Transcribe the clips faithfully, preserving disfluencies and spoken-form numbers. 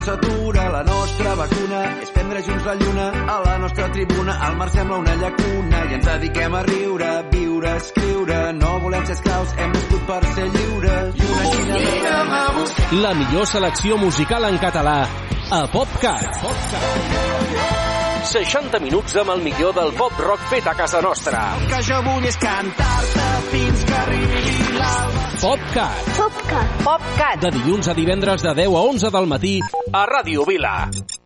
S'atura la nostra vacuna, és prendre junts la lluna a la nostra tribuna. El mar sembla una llacuna i ens dediquem a riure, viure, escriure. No volem ser esclaus, hem nascut per ser lliures. I una xina... La millor selecció musical en català a PopCat. seixanta minuts amb el millor del pop rock fet a casa nostra. El que jo vull és cantar-te fins que arribi l'alba. PopCat. PopCat. PopCat. De dilluns a divendres de deu a onze del matí a Ràdio Vila.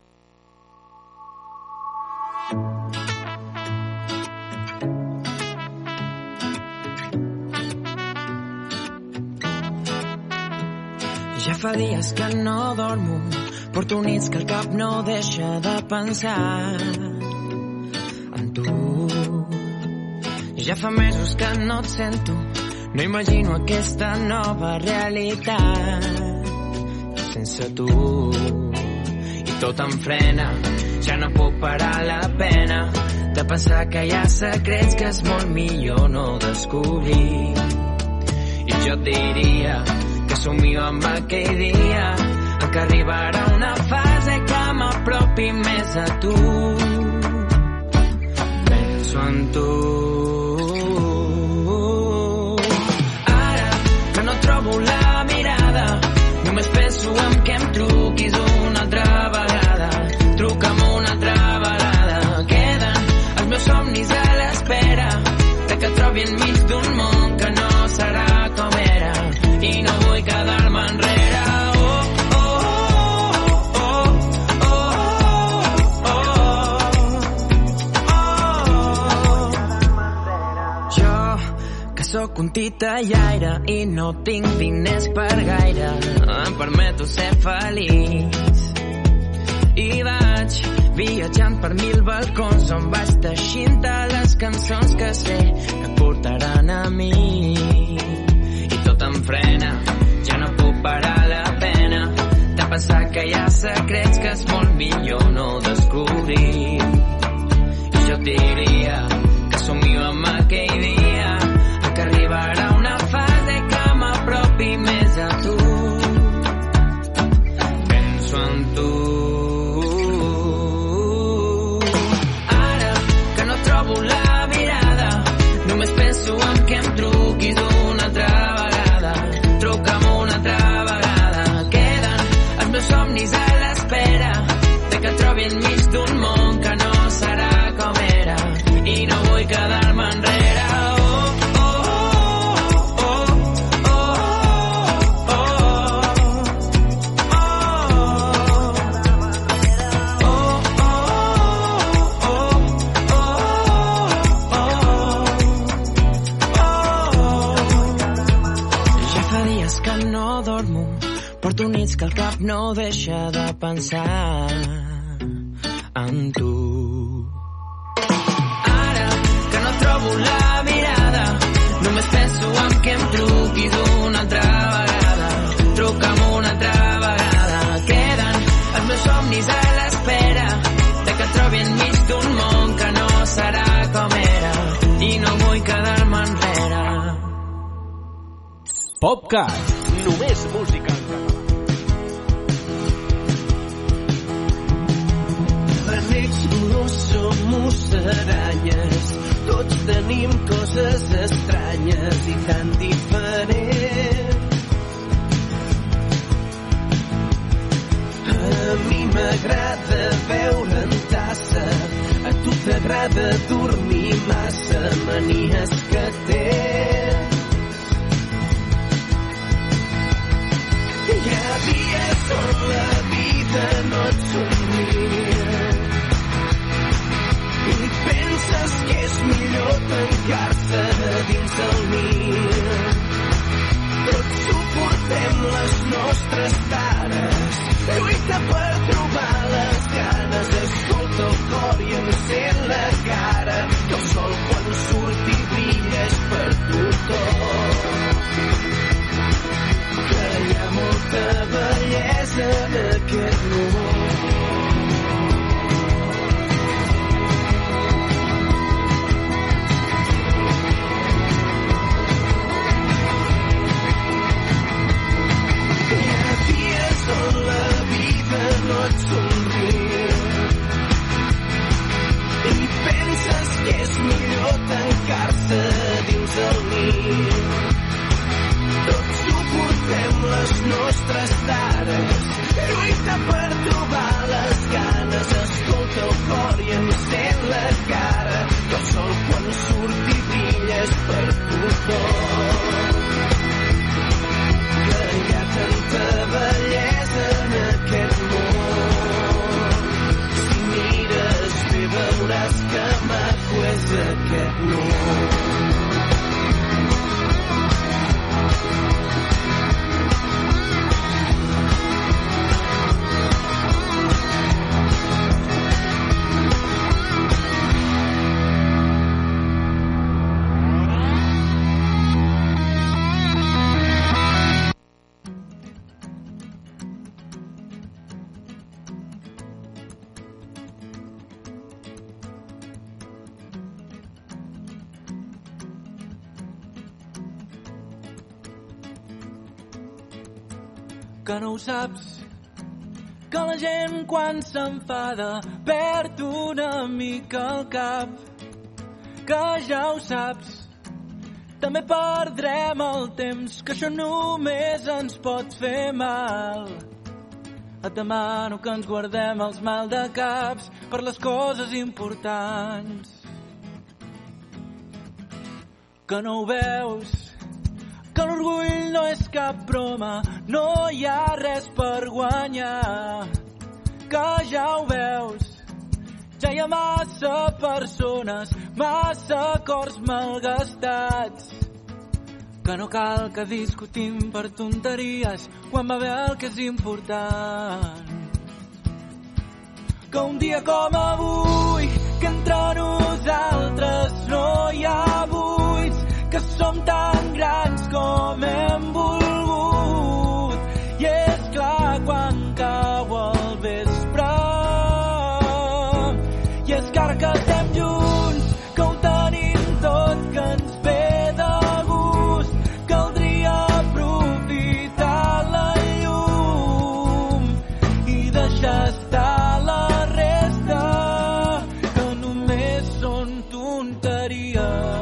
Ja fa dies que no dormo, porto nits que el cap no deixa de pensar en tu. Ja fa mesos que no et sento, no imagino aquesta nova realitat sense tu. I tot em frena, ja no puc parar la pena de pensar que hi ha secrets que és molt millor no descobrir. I jo et diria que somio amb aquell dia en què arribarà una fase que m'apropi més a tu. Penso en tu. Ara que no trobo la mirada, només penso en que em truquis una altra vegada. Truca'm una altra vegada. Queden els meus somnis a l'espera de que et trobi enmig d'un món que no serà com era. I no vull quedar-me enrere. Oh, oh, oh, oh, oh, oh, oh. Jo, que sóc un titellaire i no tinc diners per gaire, em permeto ser feliç. I vaig viatjant per mil balcons on vaig teixint-te les cançons que sé que et portaran a mi. Tot em frena, ja no puc parar la pena de pensar que hi ha secrets que és molt millor no descobrir. I jo et diria que somio amb aquell dia en què arribarà una fase que m'apropi més a tu. Penso en tu. Ara que no trobo la mirada, només penso en que em truquis una altra vegada. Truca'm una altra vegada. Queden els meus somnis a l'espera de que et trobi enmig d'un món que no serà com era. I no vull quedar-me enrere. Oh, oh, oh, oh, oh, oh, que no dormo, porto nits que el cap no deixa de pensar en tu. Ara que no trobo la mirada, només penso en que em truquis una altra vegada. Truca'm una altra vegada. Queden els meus somnis a l'espera de que et trobi enmig d'un món que no serà com era. I no vull quedar-me enrere. PopCat. Només música en català. Renecs dolors som musaranyes, tots tenim coses estranyes i tan diferents. A mi m'agrada beure en tassa, a tu t'agrada dormir massa, manies que tens. Hi ha dies on la vida no et somria i penses que és millor tancar-se dins el niu. Tots suportem les nostres tares, lluita per trobar les ganes. Escolta el cor i encén la cara, que el sol quan surt i brilla és per tothom. Que hi ha molta bellesa en aquest món. Hi ha dies on la vida no no et somriu. I penses que és millor tancar-se dins el niu. Tots suportem les nostres tares, lluita per trobar les ganes, escolta el cor i encén la cara, que el sol quan surt i brilles per tothom. Que hi ha tanta bellesa en aquest món, si mires bé veuràs que maco és aquest món. Que no ho saps, que la gent quan s'enfada perd una mica el cap, que ja ho saps, també perdrem el temps, que això només ens pot fer mal. Et demano que ens guardem els maldecaps per les coses importants. Que no ho veus, que l'orgull no és cap broma, no hi ha res per guanyar. Que ja ho veus, ja hi ha massa persones, massa cors malgastats. Que no cal que discutim per tonteries quan va bé el que és important. Que un dia com avui, que entre nosaltres no hi ha buits, que som tan grans com hem volgut. I és clar quan cau el vespre, i és que ara que estem junts, que ho tenim tot, que ens ve de gust, caldria aprofitar la llum i deixar estar la resta, que només són tonteries.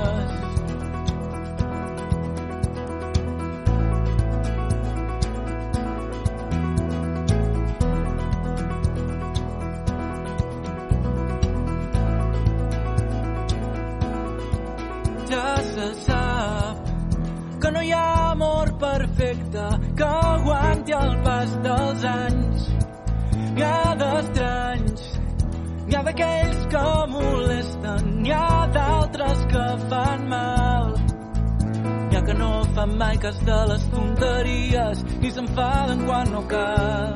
Ja se sap que no hi ha amor perfecte que aguanti el pas dels anys. N'hi ha d'estranys, n'hi ha d'aquells que molesten, n'hi ha d'altres que fan mal. N'hi ha que no fan mai cas de les tonteries ni s'enfaden quan no cal.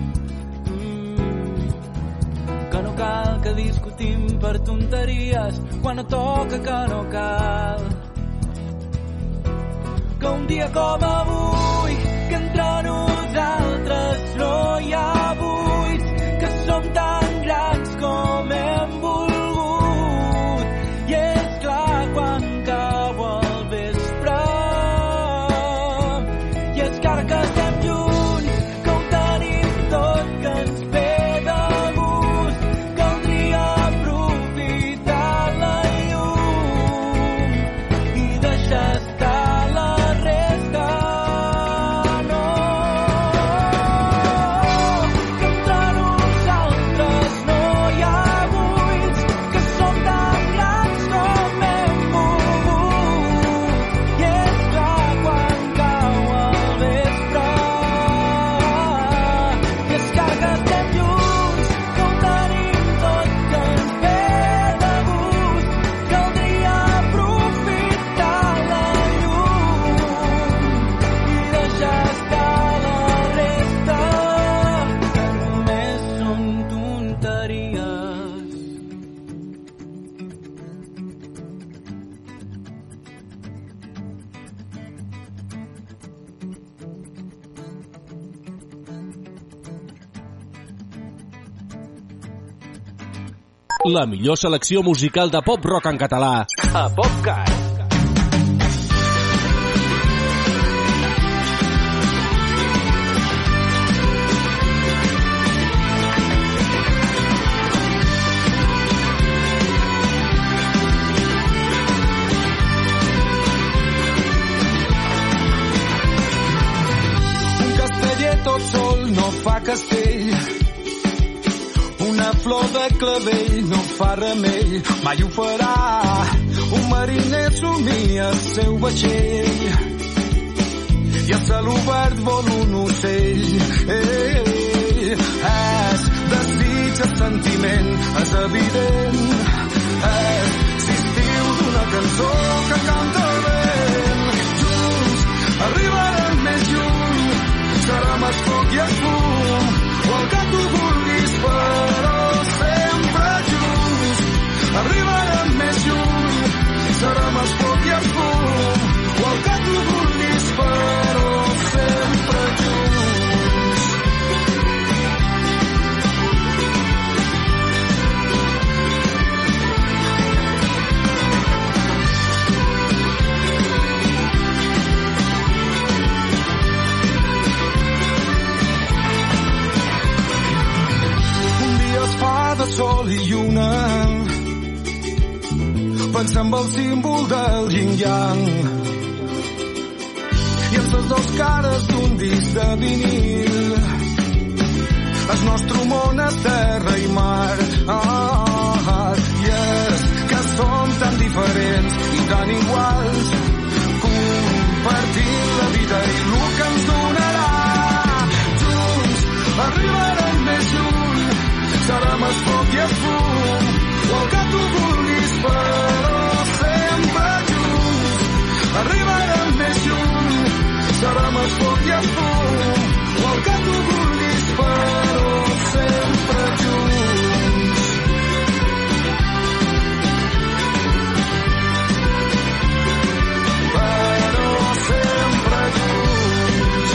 Que no cal que discutim per tonteries quan no toca, que no cal. Que un dia com avui, que entre nosaltres no hi ha buits, que som tan grans com hem volgut. I és clar quan cau el vespre, i és que ara que estem junts, que ho tenim tot, que ens ve de gust, caldria aprofitar la llum i deixar estar la resta. No, que entre nosaltres no hi ha buits, que som tan grans com hem volgut. I és clar quan cau el vespre, i és que ara que estem junts, que ho tenim tot, que ens ve de gust, caldria aprofitar la llum i deixar estar la resta, que només són tonteries. La millor selecció musical de pop-rock en català a PopCat. Una flor de clavell no fa remei, mai ho farà. Un mariner somia el seu vaixell i a cel obert vol un ocell. Ei, ei, és desig, és sentiment, és evident. És l'estiu d'una cançó que canta el vent. Junts arribarem més lluny, serem el foc i el fum, o el que tu vulguis, però sempre junts. Arribarem més lluny, serem el foc i el fum, o el que tu vulguis, però sempre junts. De sol i lluna, pensem el símbol del yin-yang i amb les dos cares d'un disc de vinil. El nostre món és terra i mar, ah, i és que som tan diferents i tan iguals, compartint la vida i el que ens donarà. Junts arribarem més lluny, serem el foc i el fum, o el que tu vulguis, però sempre junts. Arribarem més lluny, serem el foc i el fum, o el que tu vulguis, però sempre junts. Però sempre junts.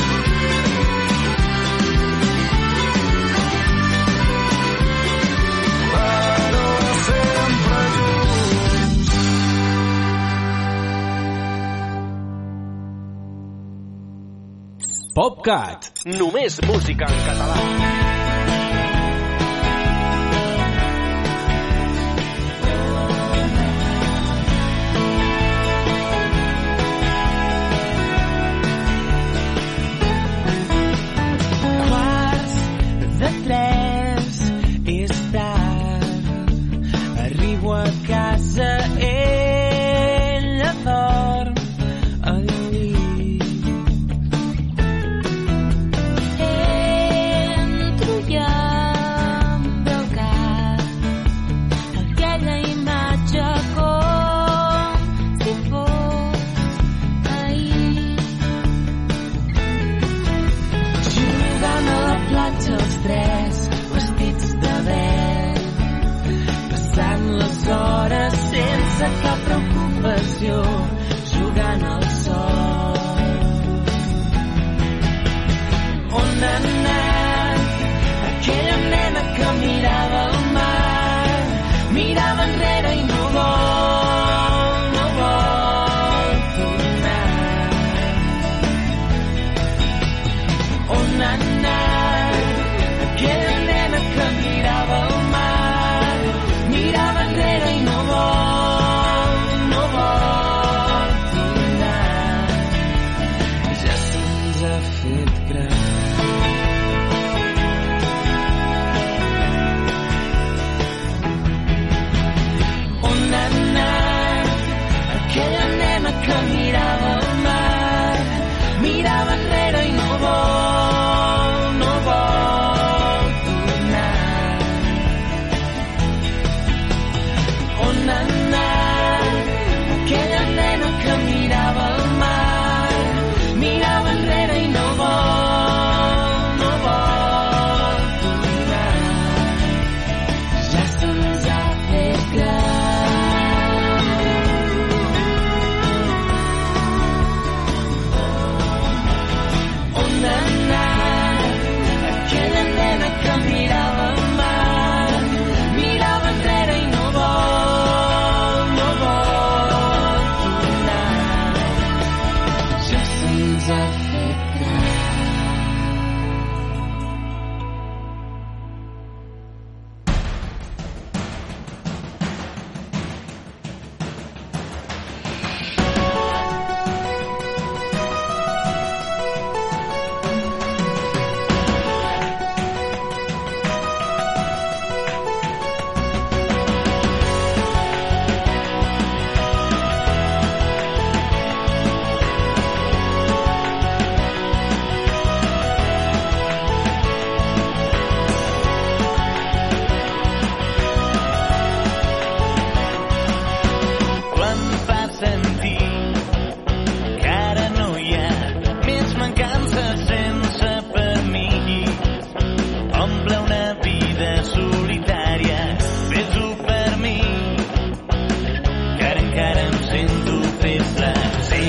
PopCat, només música en català. Jugant al sol. On ha anat aquella nena que mirava el mar, mirava enrere i no vol, no vol tornar. On ha anat aquella nena que mirava el mar, mirava enrere i no vol. vida solitària. Fes-ho per mi, que ara encara em sento feble. Sí.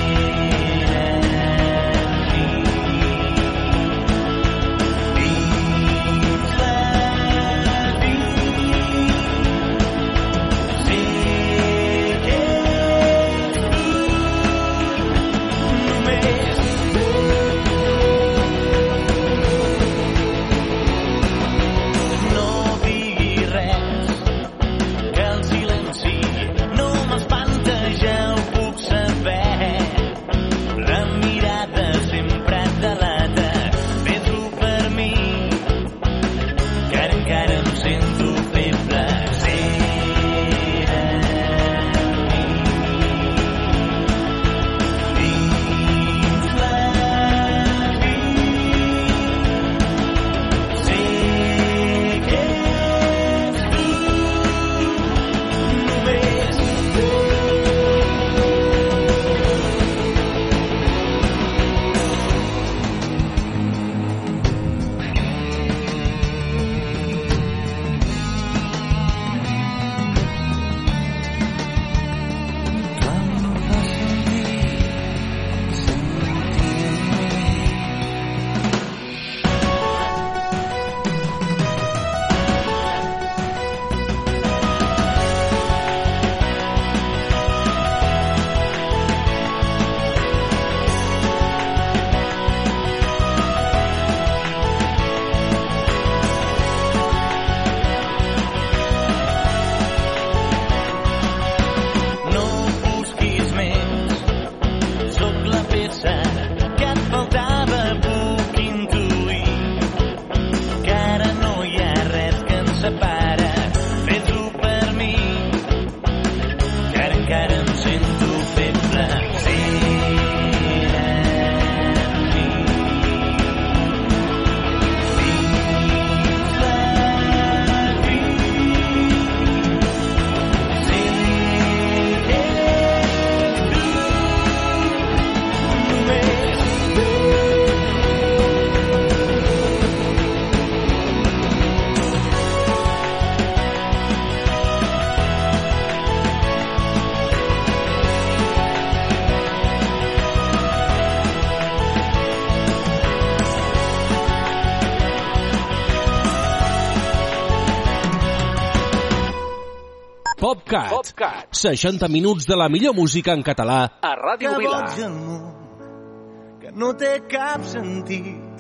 PopCat. PopCat. seixanta minuts de la millor música en català a Ràdio Vila. Que boig el món, que no té cap sentit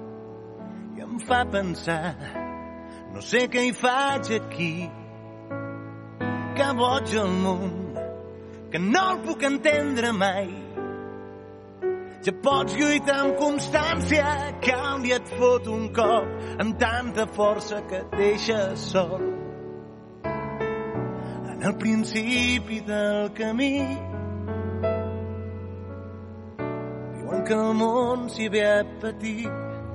i em fa pensar, no sé què hi faig aquí. Que boig el món, que no el puc entendre mai. Ja pots lluitar amb constància, que un dia et fot un cop amb tanta força que et deixa sol. Al principi del camí diuen que el món s'hi ve a patir.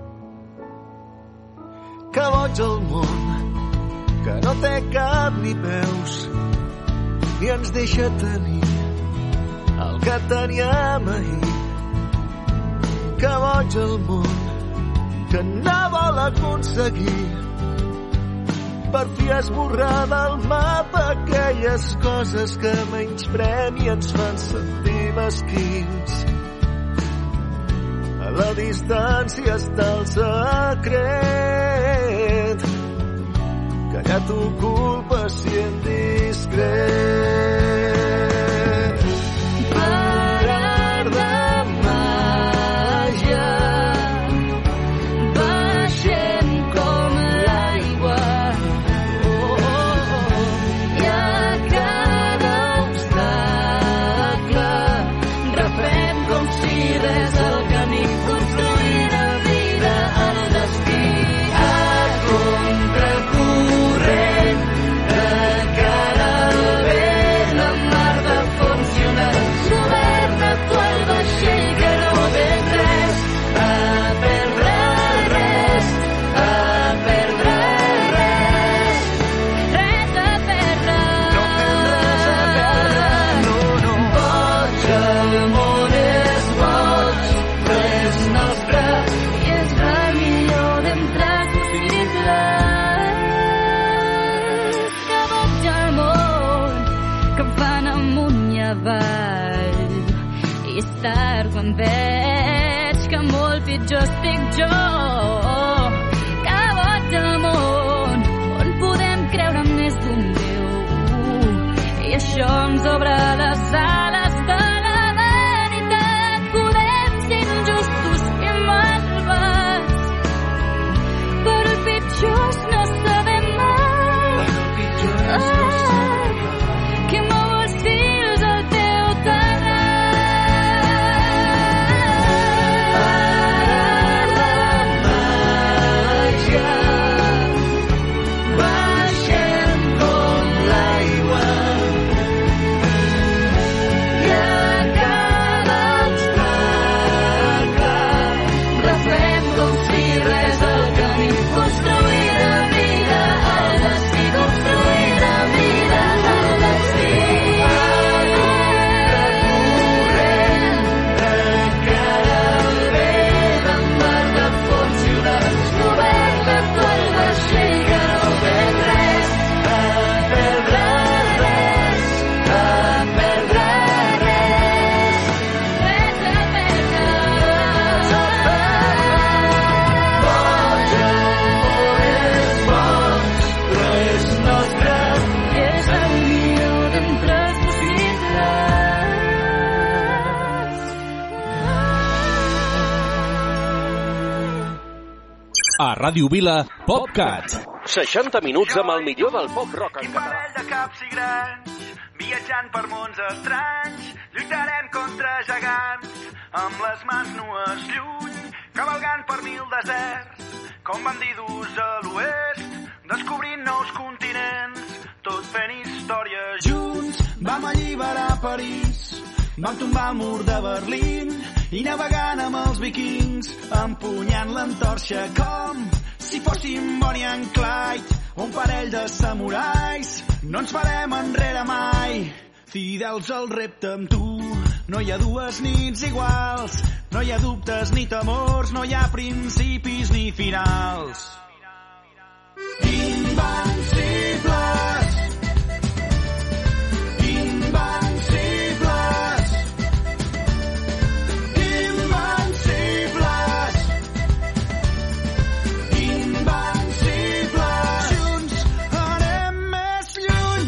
Que boig el món, que no té cap ni peus i ens deixa tenir el que teníem ahir. Que boig el món, que no vol aconseguir per fi esborrar del mapa aquelles coses que menysprem i ens fan sentir mesquins. A la distància està el secret que ja t'ocupa sent discret. Per art de màgia baixem com l'aigua. Contracorrent de cara al vent. em veig que molt pitjor estic jo. Que boig el món, on podem creure més d'un Déu. I això ens obre les ales de la veritat. Podem ser injustos i malvats, però el pitjor és no saber mai. Ah, que mou els fils al teu terrat. Baixem com l'aigua i a cada obstacle refem com si res al camí. Construir la vida, el destí, construir la vida, el destí. Recorrent de cara al vent amb mar de fons i una descobert l'actual vaixell que no perd res, a perdre res, a perdre res. Res a perdre. Boig, el món és boig, però és nostre. És el millor d'entre els possibles. A Ràdio Vila, PopCat. seixanta minuts amb el millor del pop rock en Quin català. parell de caps i grans, viatjant per mons estranys, lluitarem contra gegants, amb les mans nues lluny, cavalgant per mil deserts, com bandidos a l'oest, descobrint nous continents, tot fent història junts. Vam alliberar París, vam tombar el mur de Berlín i navegant amb els vikings, empunyant l'antorxa com si fóssim Bonnie and Clyde, un parell de samurais. No ens farem enrere mai, fidels al repte amb tu. No hi ha dues nits iguals, no hi ha dubtes ni temors, no hi ha principis ni finals. Invencibles, invencibles, invencibles, invencibles. Junts anem més lluny.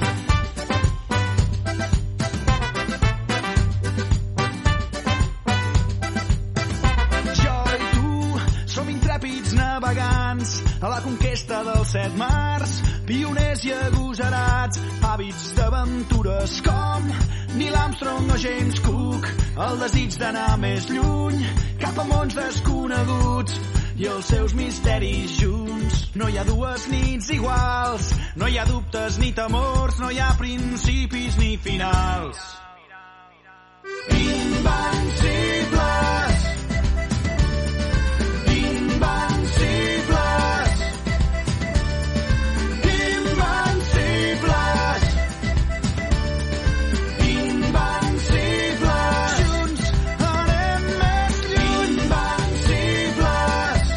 Jo i tu som intrèpids navegants a la conquesta dels set mars, pioners i agosarats, hàbits d'aventures com Neil Armstrong o James Cook, el desig d'anar més lluny, cap a mons desconeguts i els seus misteris junts. No hi ha dues nits iguals, no hi ha dubtes ni temors, no hi ha principis ni finals. Invencibles, invencibles, invencibles, invencibles. Junts anem més lluny. Invencibles,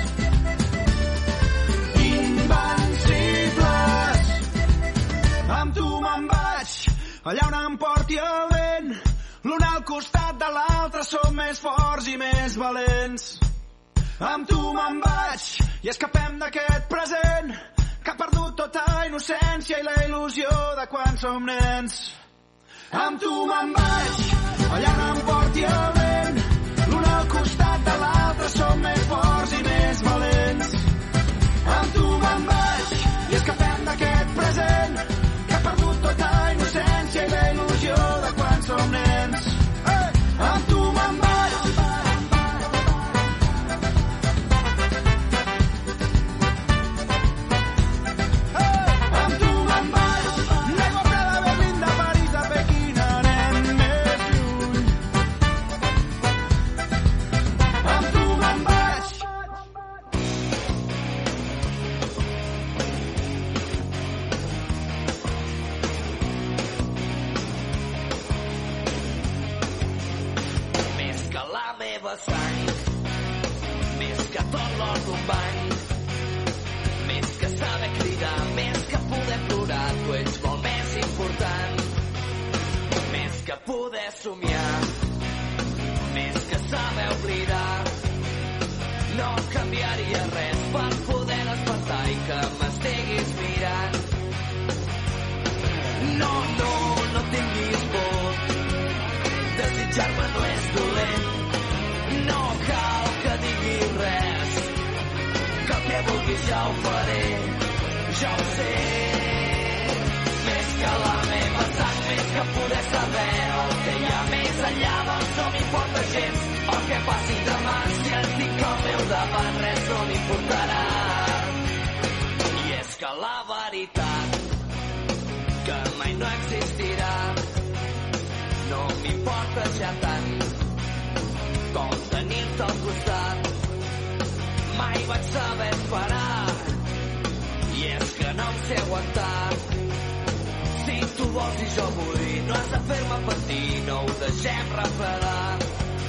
invencibles. Amb tu me'n vaig, allà on em porti el vent. L'un al costat de l'altre som més forts i més valents. Amb tu me'n vaig i escapem d'aquest present que ha perdut tota innocència i la il·lusió de quan som nens. Amb tu me'n vaig, allà on em porti el vent. L'un al costat de l'altre som més forts i més valents. Amb tu me'n vaig i escapem d'aquest present que ha perdut tota innocència i la il·lusió de quan som nens. Hey! Amb tu me'n vaig. sang, més que tot l'or d'un bany, més que saber cridar, més que poder plorar, tu ets molt més important, més que poder somiar, més que ja ho faré, ja ho sé. Més que la meva sang, més que poder saber el que hi ha més enllà, doncs no m'importa gens el que passi demà. Si et dic al meu davant res no m'importarà. I és que la veritat que mai no existirà no m'importa ja tant com tenir-te al costat. Mai vaig saber esperar i és que no em sé aguantar. Si tu vols i jo vull, no has de fer-me patir, no ho deixem refredar.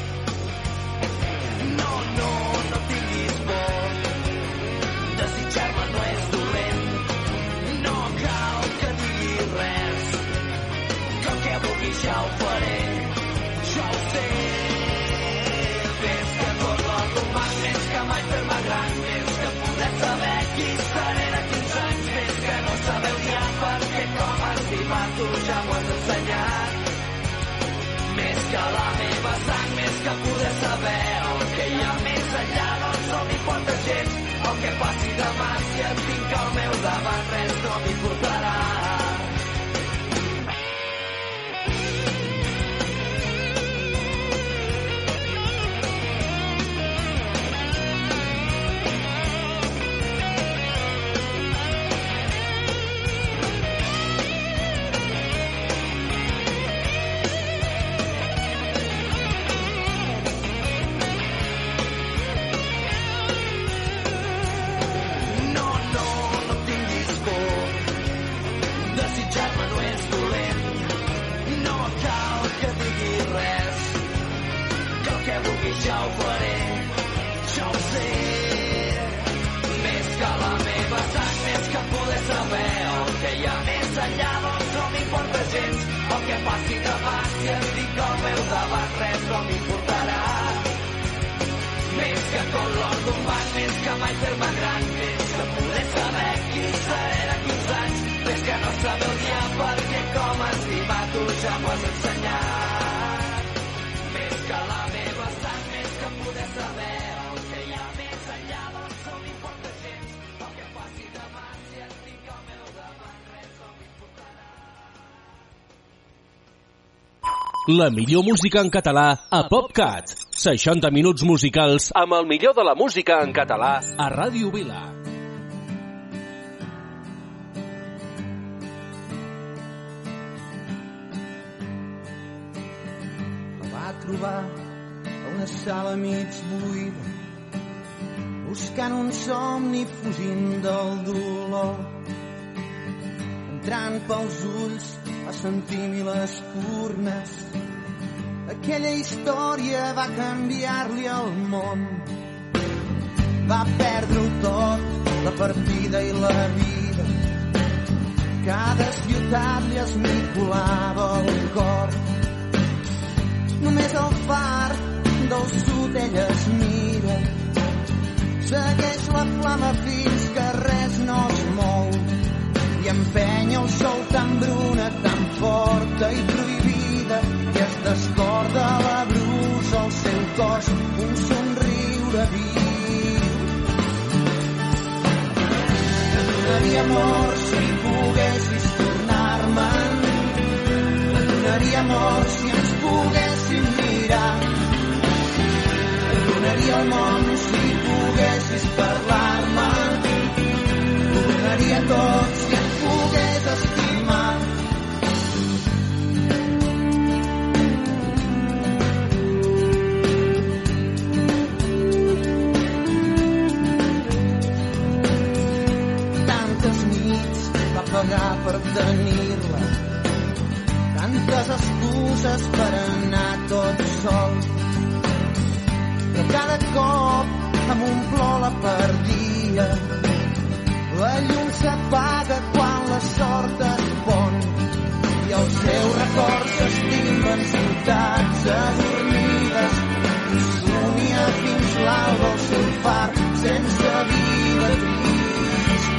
No, no, no tinguis por, desitjar-me no és dolent, no cal que digui res, que el que vulgui ja ho faré, ja ho sé. Més que tot l'or d'un banc, més que mai fer-me gran, més que poder saber qui seré de quinze anys, més que no saber odiar perquè com estimar tu ja m'ho has ensenyat. Més que la meva sang, més que poder saber el que hi ha més enllà, doncs no m'importa gens el que passi demà. Si et tinc al meu davant res no m'importarà. Ja ho faré, ja ho sé. Més que la meva sang, més que poder saber el que hi ha més enllà, doncs no m'importa gens el que passi demà. Si et dic al meu davant res no m'importarà. Més que tot l'or d'un banc, més que mai fer-me gran, més que poder saber qui seré de quinze anys, més que no saber odiar perquè com estimar tu ja m'ho has ensenyat. Més que la meva sang, poder saber el que hi ha més enllà, doncs no m'importa gens el que passi demà. Si et tinc al meu davant res no m'importarà. La millor música en català a PopCat. seixanta minuts musicals amb el millor de la música en català a Ràdio Vila. La va trobar una sala mig buida, buscant un somni fugint del dolor. Entrant pels ulls va sentir mil espurnes. Aquella història va canviar-li el món. Va perdre-ho tot, la partida i la vida. Cada ciutat li esmicolava el cor. Només el far del sud ella es mira, segueix la flama fins que res no es mou i empenya el sol tan bruna, tan forta i prohibida, i es descorda la brusa al seu cos, un somriure viu. Et donaria amor si poguessis tornar-me'n, et donaria amor si ens poguéssim mirar, donaria el món si poguessis parlar-me, ho donaria tot si et pogués estimar. Tantes nits va pagar per tenir-la, tantes excuses per anar tot sol, però cada cop amb un plor la perdia. La llum s'apaga quan la sort es pon i el seu record s'estima en ciutats adormides i somia fins l'alba el seu far sense vida trist.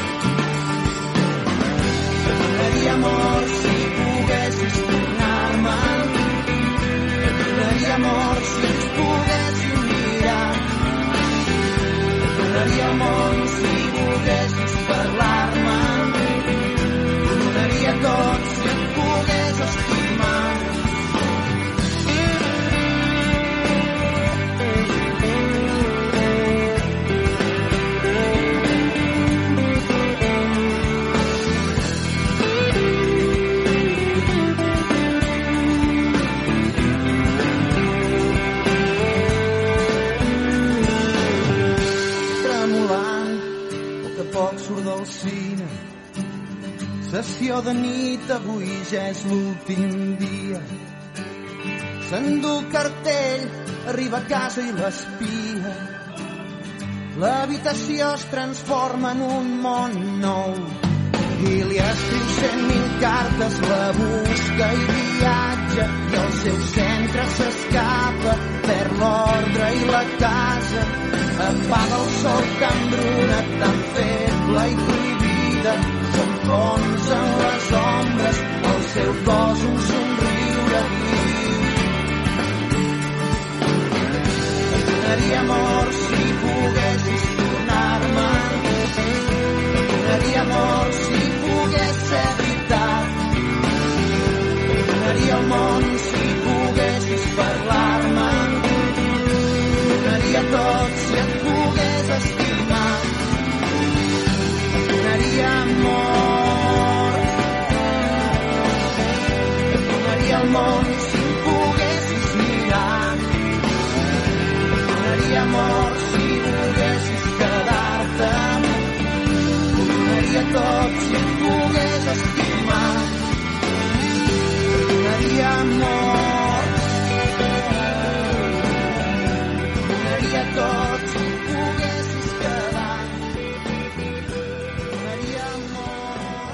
Et donaria amor si poguessis tornar-me'n, et donaria amor si ens poguéssim mirar, et donaria el món si cocina. Sessió de nit, avui ja és l'últim dia. S'endú el cartell, arriba a casa i l'espia. L'habitació es transforma en un món nou i li escriu cent mil cartes, la busca i viatja i el seu centre s'escapa, perd l'ordre i la casa apaga el sol tan bruna, tan feble i prohibida, s'enfonsa en les ombres, el seu cos un somriure viu. Et donaria amor si poguessis tornar-me, et donaria amor si pogués ser veritat, et donaria el món si poguessis parlar-me, et donaria tot si et pogués estimar, et donaria amor, et donaria el món si em poguessis mirar, et donaria amor si volguessis quedar-te, et donaria tot si em pogués estimar, et donaria amor, et donaria tot si em poguessis quedar, et donaria amor,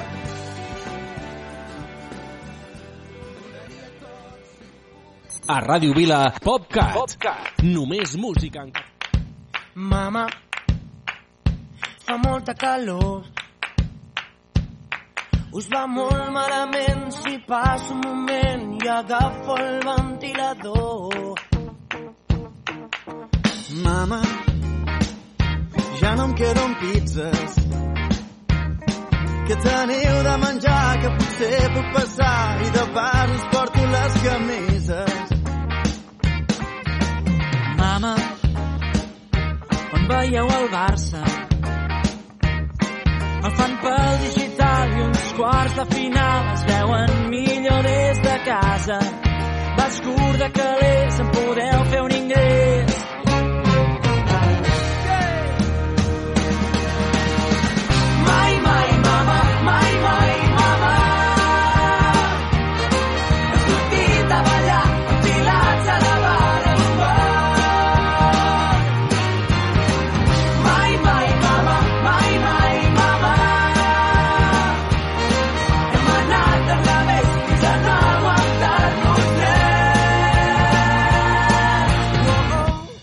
et donaria tot si... A Ràdio Vila, PopCat. PopCat. Només música en... Mama, fa molta calor. Us va molt malament si passo un moment i agafo el ventilador. Mama, ja no em queden pizzas. Que teniu de menjar, que potser puc passar i de pas us porto les camises. Mama, quan veieu el Barça, el fan pel digital i uns quarts de final es veuen millor des de casa. Vas curt de calés, en podeu fer un ingrés. Mai, mai, mama, mai, mai, mama. Has sortit a ballar, enfilats a la vara d'un bar. Mai, mai, mama, mai, mai, mama. Hem anat al revés fins a no aguantar-nos més.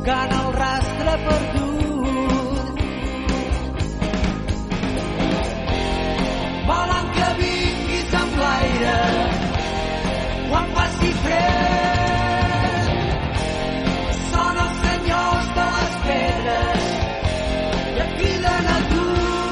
buscant el rastre perdut. Volen que vinguis amb l'aire quan faci fred. Són els senyors de les pedres que et criden a tu.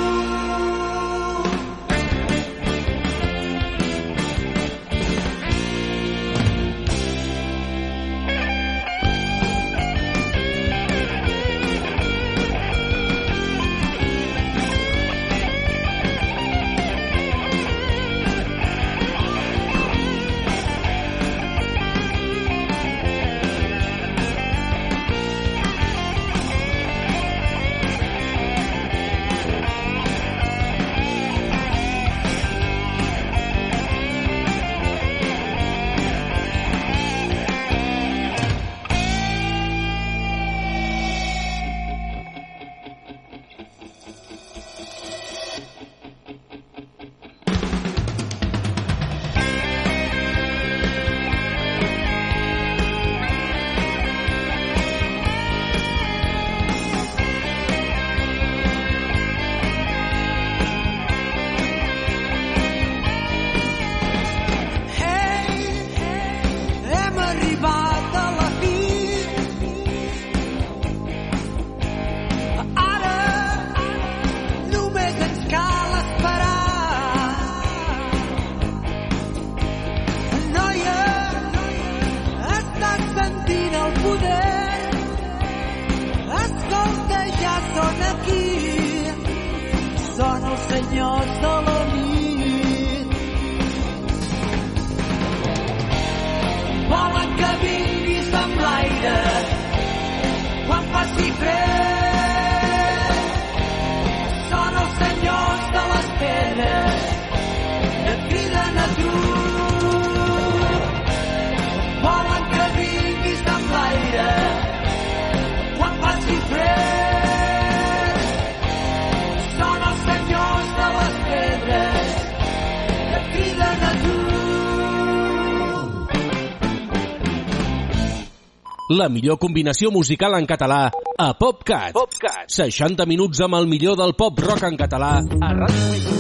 La millor combinació musical en català a PopCat. PopCat. seixanta minuts amb el millor del pop rock en català a Ràdio.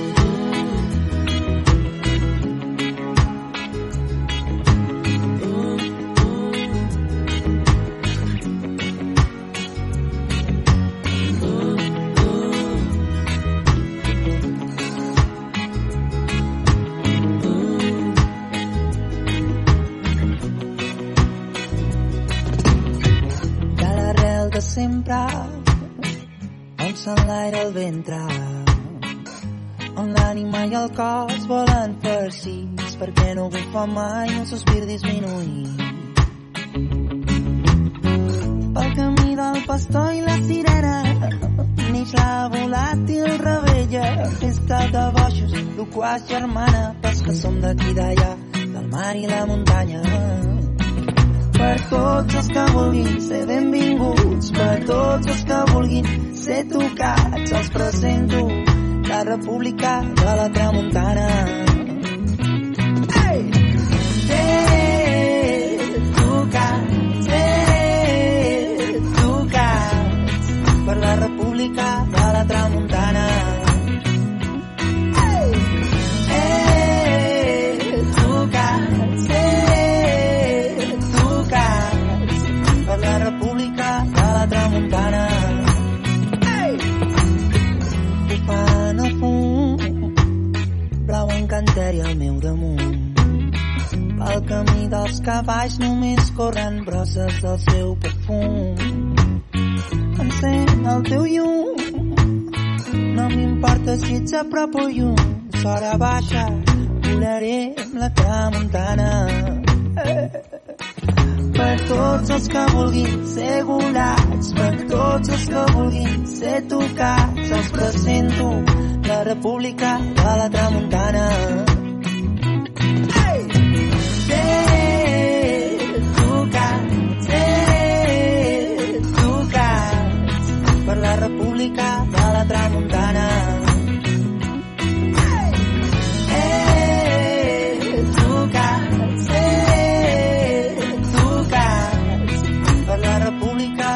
Sempre on s'enlaira el ventre, on l'ànima i el cos volen farcits, perquè no bufa mai un sospir disminuït. Pel camí del pastor i la sirena neix la volàtil rebella, festa de boixos, loquaç germana, pels que som d'aquí d'allà, del mar i la muntanya. Per tots els que vulguin ser benvinguts, per tots els que vulguin ser tocats, els presento la República de la Tramuntana. Hey! Ser tocats, ser tocats, per la República de la Tramuntana. Hey! Hey! Tocats, per la República de la Tramuntana. Hey! Bufant el fum, blau encanteri al meu damunt. Pel camí dels cavalls només corren brosses del seu perfum. Encén el teu llum, no m'importa si ets a prop o lluny. S'hora baixa, volaré amb la Tramuntana. Hey! Per tots els que vulguin ser volats, per tots els que vulguin ser tocats, els presento la República de la Tramuntana. Hey! Ser tocats, ser tocats, per la República de la Tramuntana. Hey! Hey! Tocats, ser per la República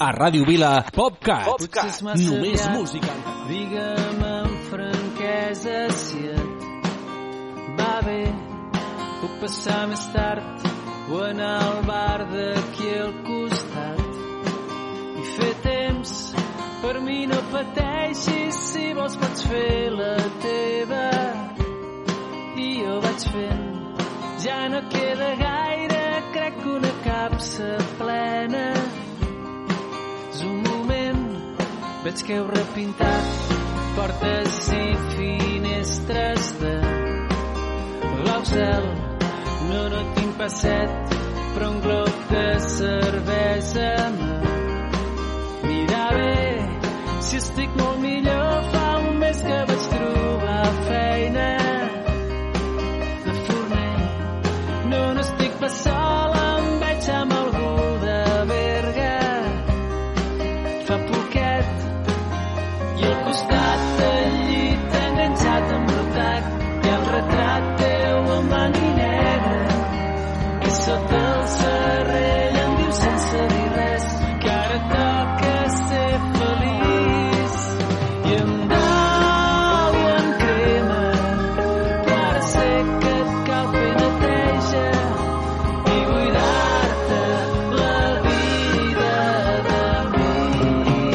A Ràdio Vila, PopCat. PopCat. Només música. Digue'm amb franquesa si et va bé. Puc passar més tard o anar al bar d'aquí al costat i fer temps. Per mi no pateixis, si vols pots fer la teva i jo vaig fent. Ja no queda gaire, crec que una capsa plena. És un moment, veig que heu repintat portes i finestres de blau cel. No, no tinc passet, però un glob de cervesa m'anirà bé. Si estic molt millor, fa un mes que vaig trobar feina de forner. No, no estic pas sola, em veig amb algú de Berga. Fa poquet i al costat del llit enganxat amb l'otac i el retrat teu en blanc i negre. I sota el serrell em diu sense dir res que ara toca ser feliç. I em dol i em crema, però ara sé que et cal fer neteja i buidar-te la vida de mi.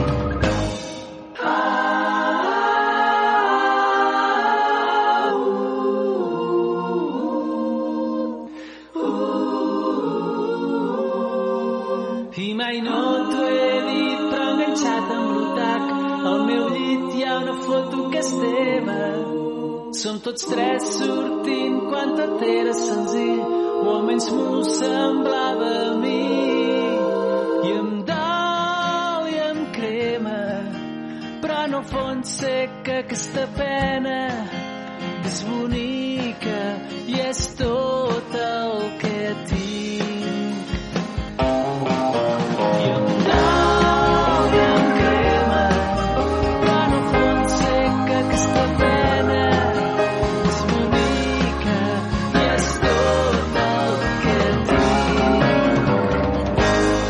Ah, uh, uh, I mai no t'ho he dit, però enganxat amb l'otac al meu llit hi ha una foto que és teva. Som tots tres sortint quan tot era senzill, o almenys m'ho semblava a mi. I em dol i em crema, però en el fons sé que aquesta pena és bonica i és tot el que tinc. I em dol i em crema, però en el fons sé que aquesta pena és bonica i és tot el que tinc.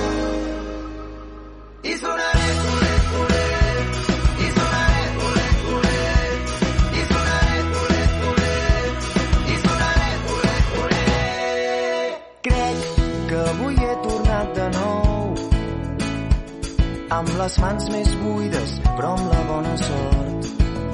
I sonaré, culet, culet, i sonaré, culet, culet, i sonaré, culet, culet, i sonaré, culet, culet. Crec que avui he tornat de nou amb les mans més buides, però amb la bona sort.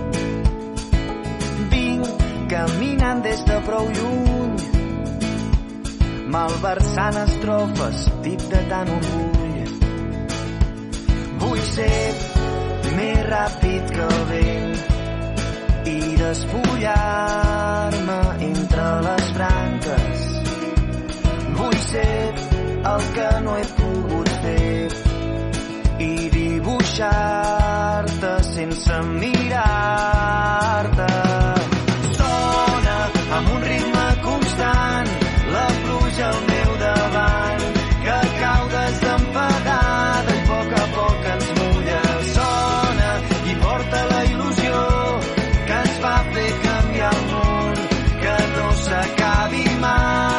Vinc caminant des de prou lluny, malversant estrofes, dic de tant orgull. Vull ser més ràpid que el vent i despullar-me entre les branques. Vull ser el que no he pogut fer i dibuixar-te sense mirar-te. Sona amb un ritme constant la pluja al meu davant, que cau desempadada i a poc a poc ens mulla. Sona i porta la il·lusió que ens va fer canviar el món, que no s'acabi mai.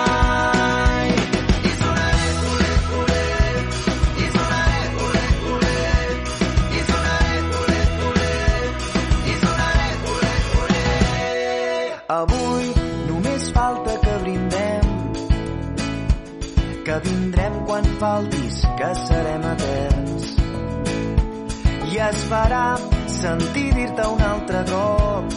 Avui només falta que brindem, que vindrem quan faltis, que serem eterns. I es farà sentir dir-te un altre cop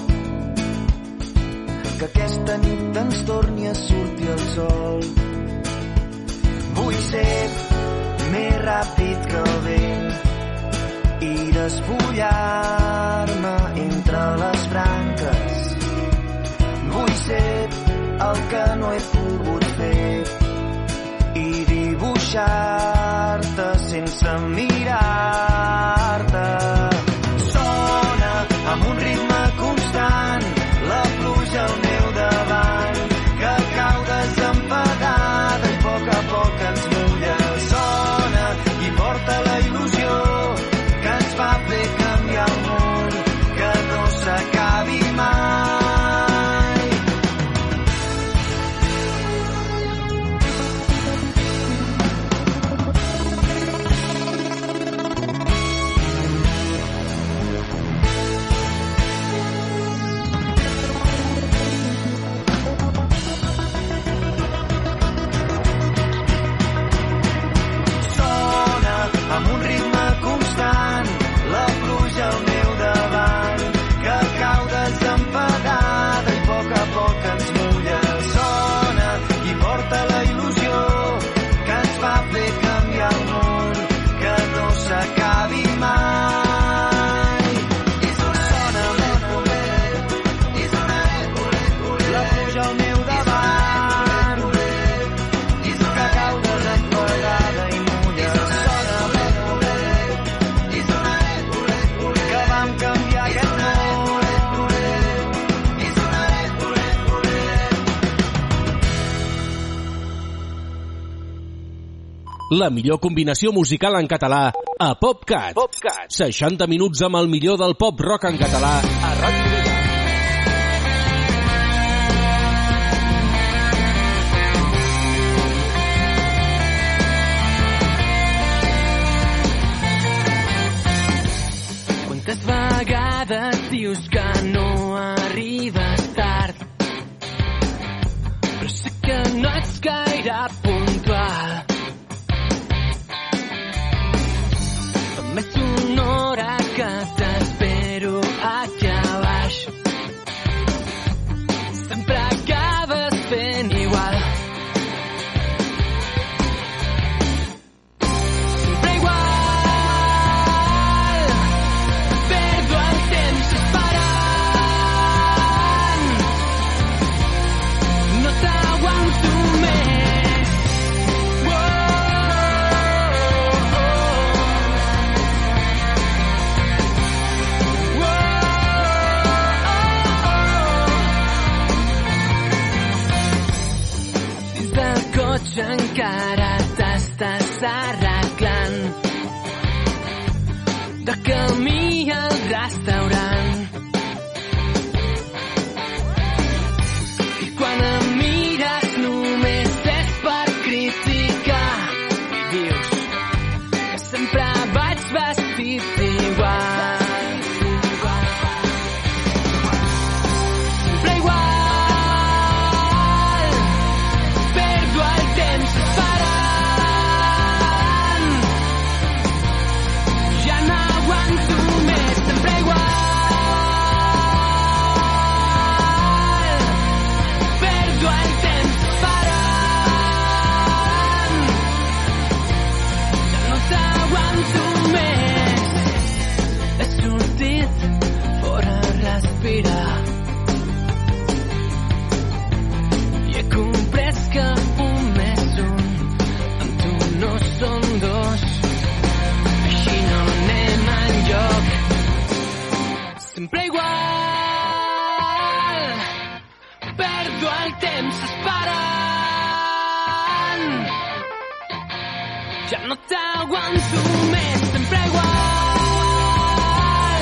que aquesta nit ens torni a sortir el sol. Vull ser més ràpid que el vent i despullar-me entre les branques. Vull ser el que no he pogut fer i dibuixar-te sense mirar-te. Sona amb un ritme constant la pluja al meu davant, que cau desempadada i a poc a poc ens mulla. Sona i porta la il·lusió que ens va fer canviar el món, que no s'acabi mai. la millor combinació musical en català a PopCat. PopCat. seixanta minuts amb el millor del pop rock en català a Ràdio Vila. Quantes vegades dius que no arribes tard, però sé que no ets gaire puntual. Fa més d'una hora que t'espero aquí a baix. Sempre acabes fent igual. Sempre igual. Perdo el temps esperant. No t'aguanto més. Oh, oh, oh. Dins del cotxe encara t'estàs arreglant, de camí al restaurant. I quan em mires només és per criticar i dius que sempre vaig vestit igual. Sempre igual. Perdo el temps esperant. Ja no aguanto més. Sempre igual. Perdo el temps esperant. Ja no t'aguanto més. He sortit fora a respirar i he comprès que un més un amb tu no són dos. Així no anem enlloc. Sempre igual. Perdo el temps esperant. Ja no t'aguanto més. Sempre igual.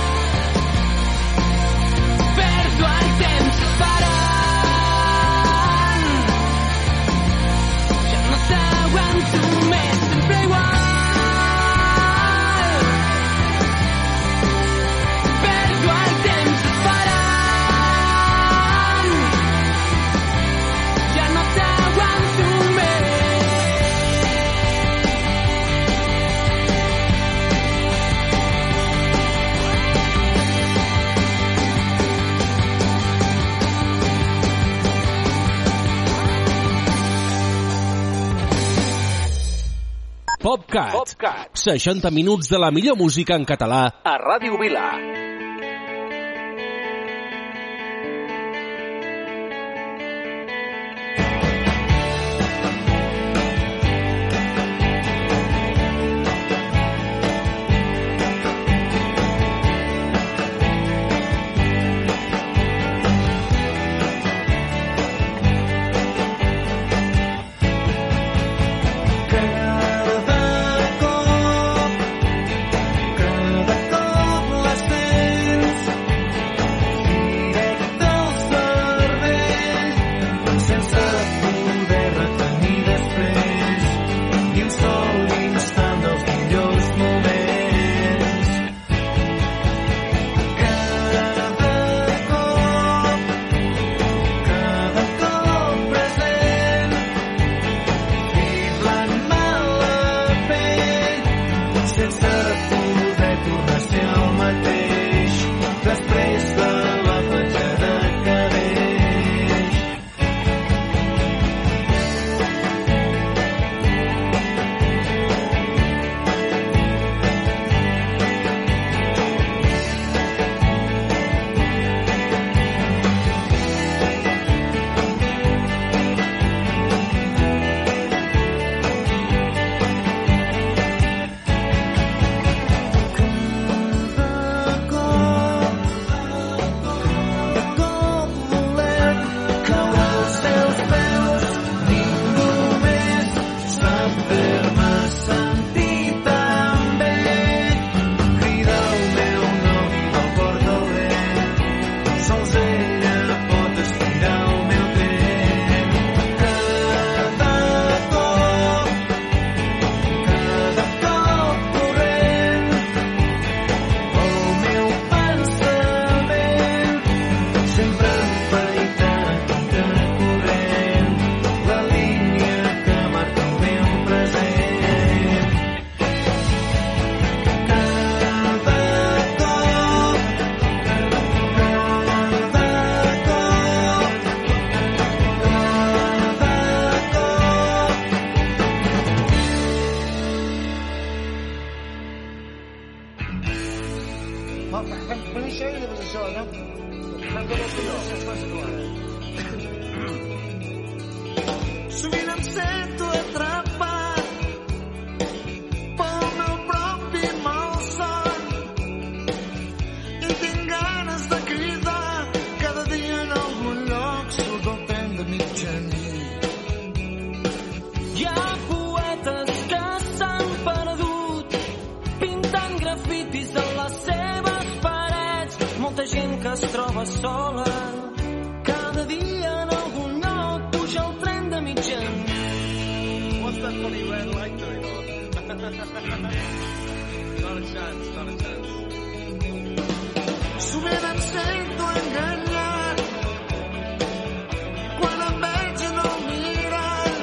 Perdo el temps esperant. Ja no t'aguanto més. Sempre igual. Perdo el temps esperant. Ja no t'aguanto més. PopCat. PopCat. seixanta minuts de la millor música en català A Ràdio Vila. Cada cop, cada cop la sent això i llavors això, no? No conec no, això és clar. Sovint em sento atrapat pel meu propi malson i tinc ganes de cridar cada dia en algun lloc surt el tren de mitjanit. Hi ha poetes que s'han perdut pintant grafitis a les seves parets, molta gent que es troba sola cada dia en algun lloc puja el tren de mitjanit. What's that funny red light doing on? Not a chance, not a chance. Sovint em sento enganyat quan em veig en el mirall.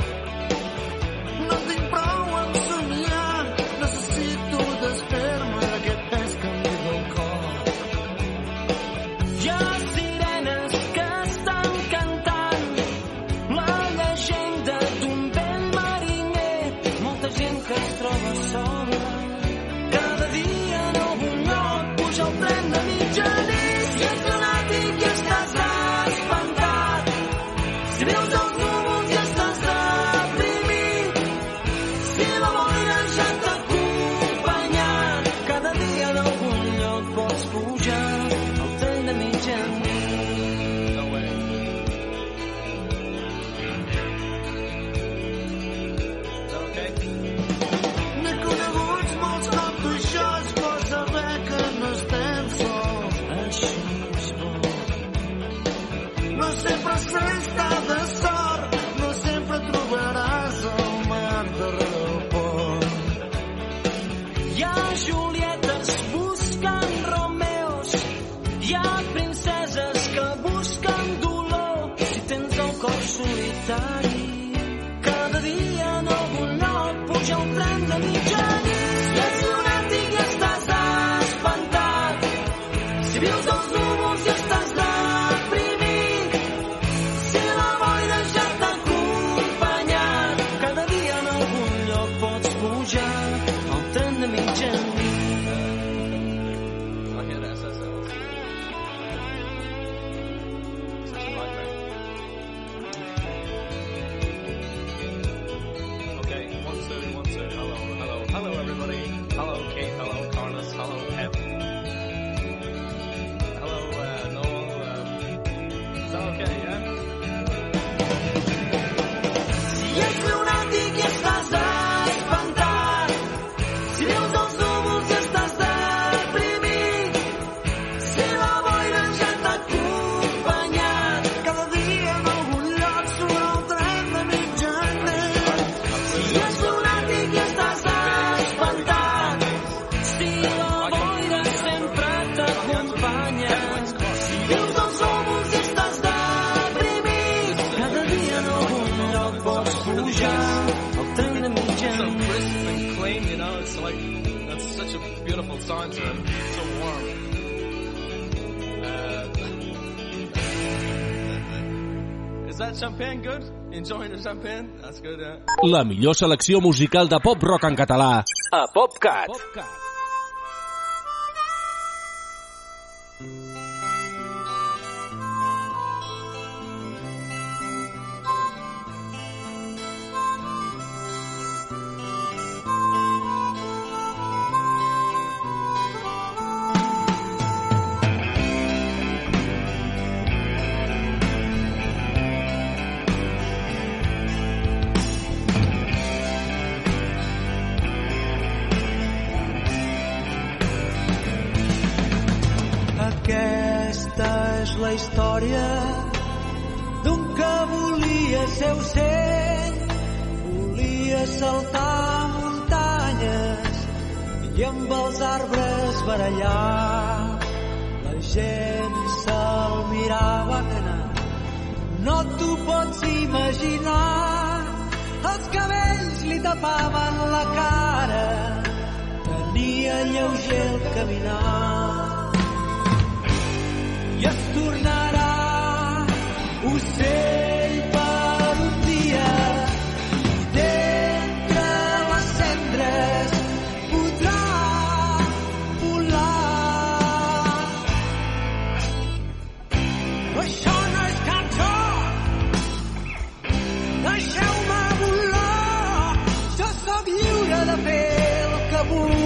No tinc prou en somiar, necessito desfer-me d'aquest pes que em diu el cor. Hi ha sirenes que estan cantant la llegenda d'un vell mariner, molta gent que es troba sola cada dia en algun lloc puja el tren de mitjanit. Si ets lunàtic i estàs espantat, si veus els núvols i estàs deprimit, si la boira ja t'ha acompanyat, cada dia en algun lloc pots pujar al tren de mitjanit. No way. Is that okay? N'he coneguts molts com tu, això és bo saber que no estem sols. Això és bo. No sempre s'està de sort, no sempre trobaràs el mar darrere del pont. Hi ha Julietes buscant Romeos, hi ha princeses que busquen dolor. Si tens el cor solitari, cada dia en algun lloc puja el tren de mitjanit. Si ets lunàtic i estàs espantat, si vius els núvols i estàs deprimit, si la boira ja t'ha acompanyat, cada dia en algun lloc pots pujar al tren de mitjanit. I hear the S S Ls. Such a nightmare. Okay, one, two, one, two. Hello, hello, hello, everybody. Hello, Kate. Hello, Carlos. Hello, Ev. Hello, uh, Noel. Uh, is that okay, yeah? Si ets lunàtic i estàs espantat, si veus els núvols i estàs deprimit, si la boira ja t'ha acompanyat, Cada dia en algun lloc surt el tren de mitjanit. si ets lunàtic i estàs espantat, si la boira sempre t'acompanya, si veus els núvols i estàs deprimit, cada dia en algun lloc pots pujar al tren de So mitjanit. crisp and clean, you know, it's like, that's such a beautiful sound to it. So warm. Uh, is that champagne good? Enjoying the champagne? That's good, yeah. La millor selecció musical de pop-rock en català a PopCat. Aquesta és la història d'un que volia ser ocell, volia saltar muntanyes i amb els arbres barallar. La gent se'l mirava anar, no t'ho pots imaginar. Els cabells li tapaven la cara, tenia lleuger el caminar. I es tornarà ocell per un dia, i d'entre les cendres podrà volar. això no és cap joc. Deixeu-me volar, jo sóc lliure de fer el que vull.